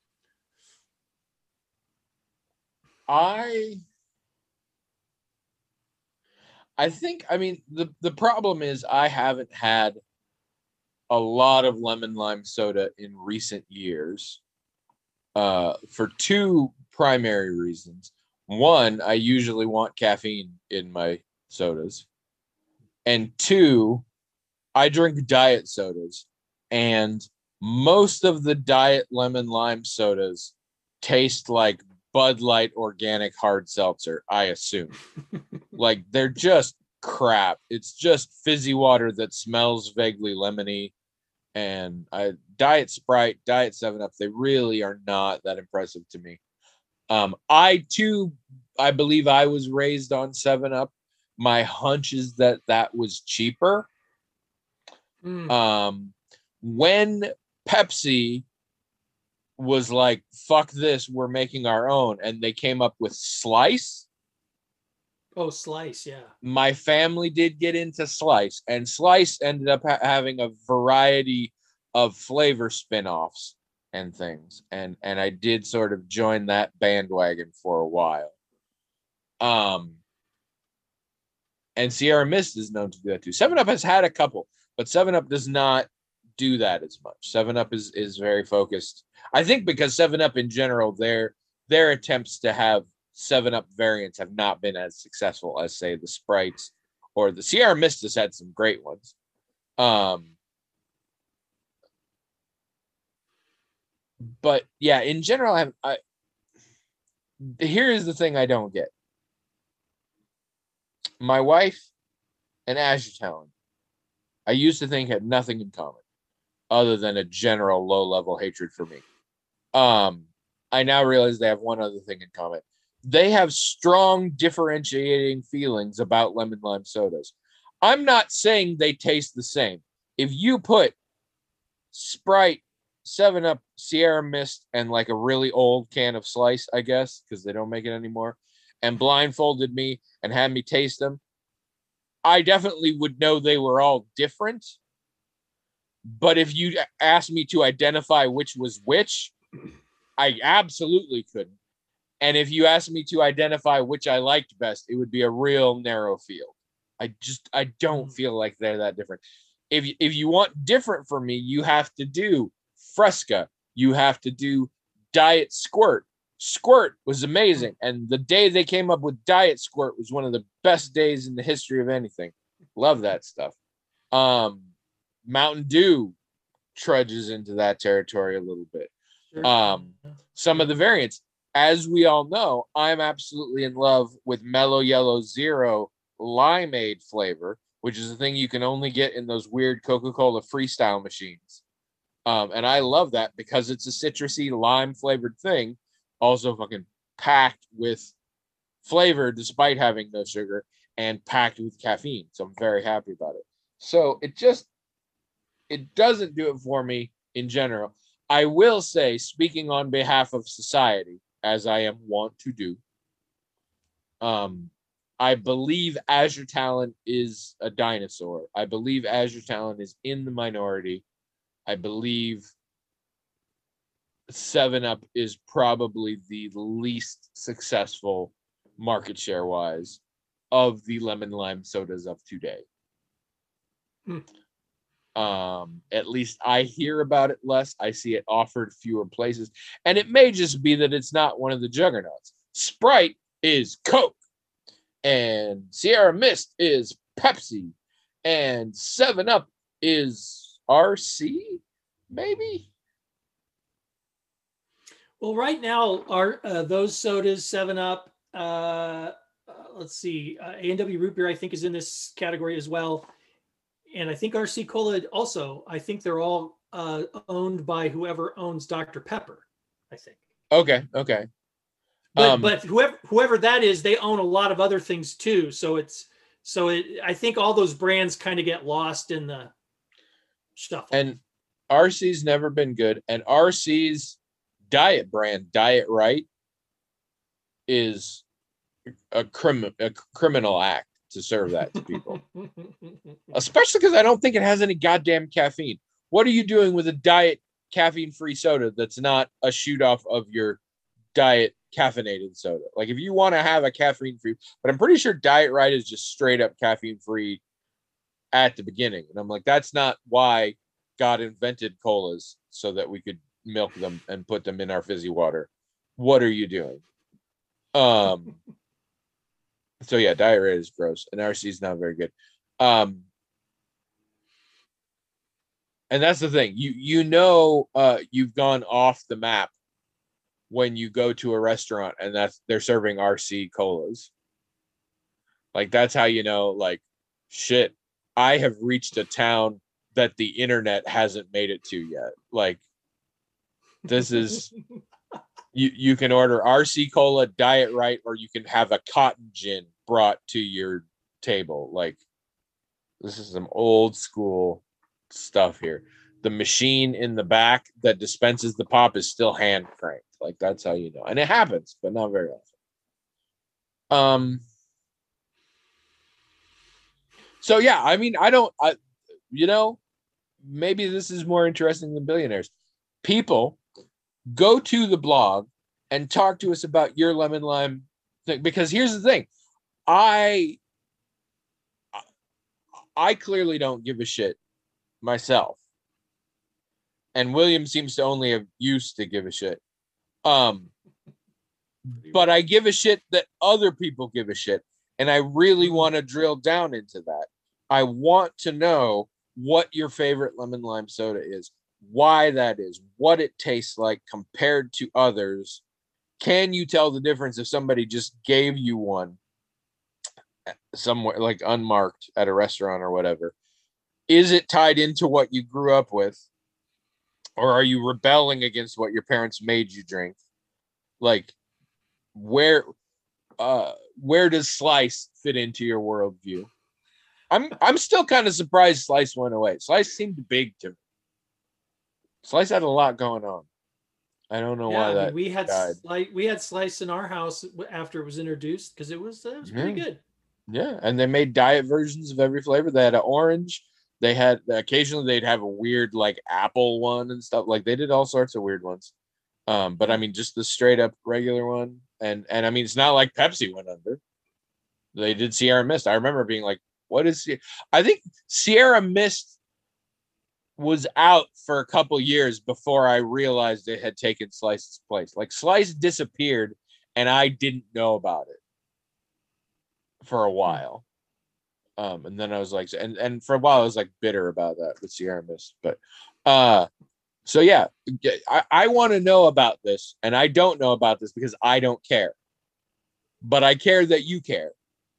B: I think, I mean, the problem is I haven't had a lot of lemon lime soda in recent years for two primary reasons. One, I usually want caffeine in my sodas. And two, I drink diet sodas. And most of the diet lemon lime sodas taste like Bud Light organic hard seltzer, I assume. Like, they're just crap. It's just fizzy water that smells vaguely lemony. And Diet Sprite, Diet 7-Up, they really are not that impressive to me. I believe I was raised on 7-Up. My hunch is that was cheaper. When Pepsi was like, fuck this, we're making our own, and they came up with Slice.
C: Oh, Slice, yeah.
B: My family did get into Slice, and Slice ended up having a variety of flavor spin-offs and things, and I did sort of join that bandwagon for a while. And Sierra Mist is known to do that too. 7-Up has had a couple, but 7-Up does not do that as much. 7-Up is very focused. I think because 7-Up in general, their attempts to have 7-Up variants have not been as successful as, say, the Sprites or the Sierra Mist has had some great ones. But yeah, in general, here is the thing I don't get. My wife and Azure Talon, I used to think had nothing in common other than a general low-level hatred for me. I now realize they have one other thing in common. They have strong differentiating feelings about lemon lime sodas. I'm not saying they taste the same. If you put Sprite, 7-Up, Sierra Mist, and like a really old can of Slice, I guess, because they don't make it anymore, and blindfolded me and had me taste them, I definitely would know they were all different. But if you asked me to identify which was which, I absolutely couldn't. And if you asked me to identify which I liked best, it would be a real narrow field. I don't feel like they're that different. If you want different from me, you have to do Fresca. You have to do Diet Squirt. Squirt was amazing. And the day they came up with Diet Squirt was one of the best days in the history of anything. Love that stuff. Mountain Dew trudges into that territory a little bit. Some of the variants, as we all know, I'm absolutely in love with Mellow Yellow Zero limeade flavor, which is a thing you can only get in those weird Coca-Cola freestyle machines. And I love that because it's a citrusy lime flavored thing, also fucking packed with flavor despite having no sugar and packed with caffeine. So I'm very happy about it. So it doesn't do it for me in general. I will say, speaking on behalf of society, as I am wont to do, I believe Azure Talon is a dinosaur. I believe Azure Talon is in the minority. I believe 7-Up is probably the least successful market share wise of the lemon lime sodas of today. At least I hear about it less. I see it offered fewer places. And it may just be that it's not one of the juggernauts. Sprite is Coke. And Sierra Mist is Pepsi. And 7-Up is RC, maybe?
C: Well, right now, those sodas, 7-Up, let's see, A&W Root Beer, I think, is in this category as well. And I think RC Cola also, I think they're all owned by whoever owns Dr. Pepper, I think.
B: Okay.
C: But whoever that is, they own a lot of other things too. I think all those brands kind of get lost in the shuffle.
B: And RC's never been good. And RC's diet brand, Diet Right, is a criminal act to serve that to people. Especially because I don't think it has any goddamn caffeine. What are you doing with a diet caffeine-free soda that's not a shoot off of your diet caffeinated soda? Like, if you want to have a caffeine-free, but I'm pretty sure Diet Right is just straight up caffeine-free at the beginning. And I'm like, that's not why God invented colas, so that we could milk them and put them in our fizzy water. What are you doing? So yeah, Diet Right is gross, and RC is not very good. And that's the thing. You've gone off the map when you go to a restaurant and they're serving RC colas. Like, that's how you know, like, shit, I have reached a town that the internet hasn't made it to yet. Like, this is you can order RC Cola, Diet Right, or you can have a cotton gin brought to your table. Like, this is some old school stuff here. The machine in the back that dispenses the pop is still hand cranked. Like, that's how you know. And it happens, but not very often. So yeah, I mean, maybe this is more interesting than billionaires. People, go to the blog and talk to us about your lemon lime thing, because here's the thing. I clearly don't give a shit myself. And William seems to only have used to give a shit. But I give a shit that other people give a shit. And I really want to drill down into that. I want to know what your favorite lemon lime soda is, why that is, what it tastes like compared to others. Can you tell the difference if somebody just gave you one somewhere, like unmarked at a restaurant or whatever? Is it tied into what you grew up with? Or are you rebelling against what your parents made you drink? Like, where does Slice fit into your worldview? I'm still kind of surprised Slice went away. Slice seemed big to me. Slice had a lot going on. I don't know why that
C: we had
B: died.
C: we had Slice in our house after it was introduced, because it was pretty good.
B: Yeah, and they made diet versions of every flavor. They had an orange. They had occasionally they'd have a weird like apple one and stuff. Like, they did all sorts of weird ones. But I mean, just the straight up regular one. And I mean, it's not like Pepsi went under. They did Sierra Mist. I remember being like, what is I think Sierra Mist was out for a couple years before I realized it had taken Slice's place. Like, Slice disappeared and I didn't know about it for a while. And then I was like, and for a while I was like bitter about that with Sierra Mist. But so yeah, I want to know about this, and I don't know about this because I don't care. But I care that you care.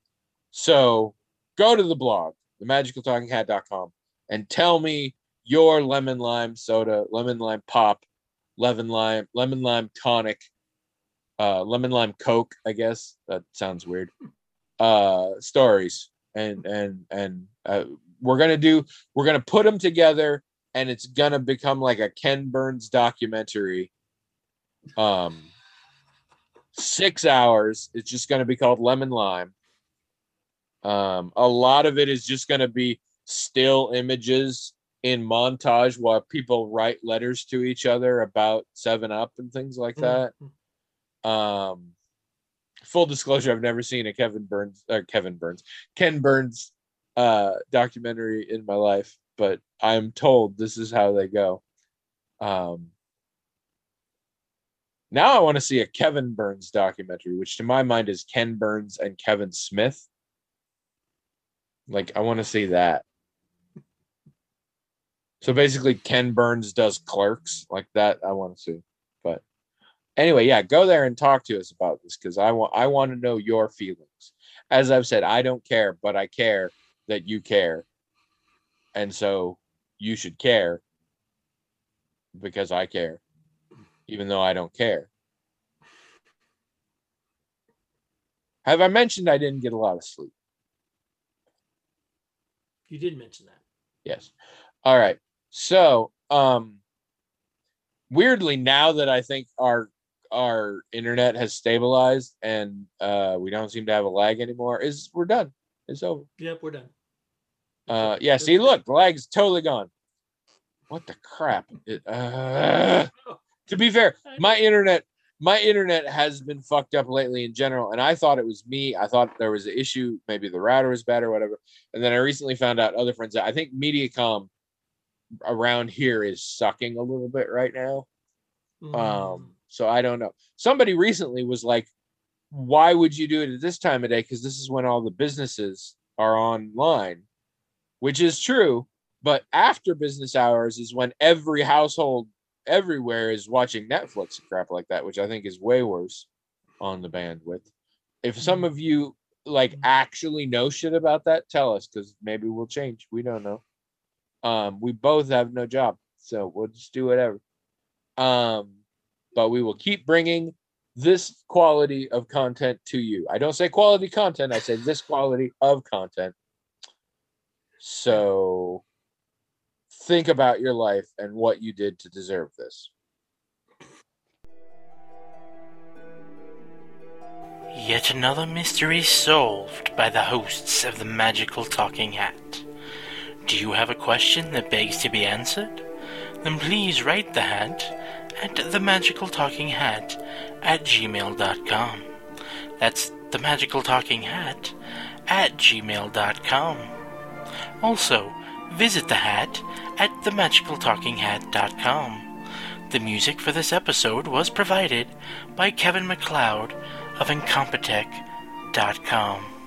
B: So go to the blog, themagicaltalkinghat.com, and tell me your lemon lime soda, lemon lime pop, lemon lime tonic, lemon lime Coke, I guess. That sounds weird. Stories. And we're gonna put them together, and it's gonna become like a Ken Burns documentary. 6 hours. It's just gonna be called Lemon Lime. A lot of it is just gonna be still images in montage while people write letters to each other about 7-Up and things like that. Full disclosure, I've never seen a Ken Burns documentary in my life, but I'm told this is how they go. Now I want to see a Kevin Burns documentary, which to my mind is Ken Burns and Kevin Smith. Like, I want to see that. So basically Ken Burns does Clerks, like that. I want to see. But anyway, yeah, go there and talk to us about this, because I want to know your feelings. As I've said, I don't care, but I care that you care. And so you should care because I care, even though I don't care. Have I mentioned I didn't get a lot of sleep?
C: You did mention that.
B: Yes. All right. So, weirdly, now that I think our internet has stabilized and we don't seem to have a lag anymore, we're done. It's over.
C: Yep, we're done.
B: Yeah, see, look, the lag's totally gone. What the crap? To be fair, my internet has been fucked up lately in general, and I thought it was me. I thought there was an issue, maybe the router was bad or whatever. And then I recently found out other friends that I think Mediacom around here is sucking a little bit right now. So I don't know. Somebody recently was like, why would you do it at this time of day? Because this is when all the businesses are online, which is true. But after business hours is when every household everywhere is watching Netflix and crap like that, which I think is way worse on the bandwidth. If some of you like actually know shit about that, tell us, because maybe we'll change. We don't know. We both have no job, so we'll just do whatever. But we will keep bringing this quality of content to you. I don't say quality content, I say this quality of content. So think about your life and what you did to deserve this.
A: Yet another mystery solved by the hosts of the Magical Talking Hat. Do you have a question that begs to be answered? Then please write the hat at themagicaltalkinghat@gmail.com. That's themagicaltalkinghat@gmail.com. Also, visit the hat at themagicaltalkinghat.com. The music for this episode was provided by Kevin MacLeod of Incompetech.com.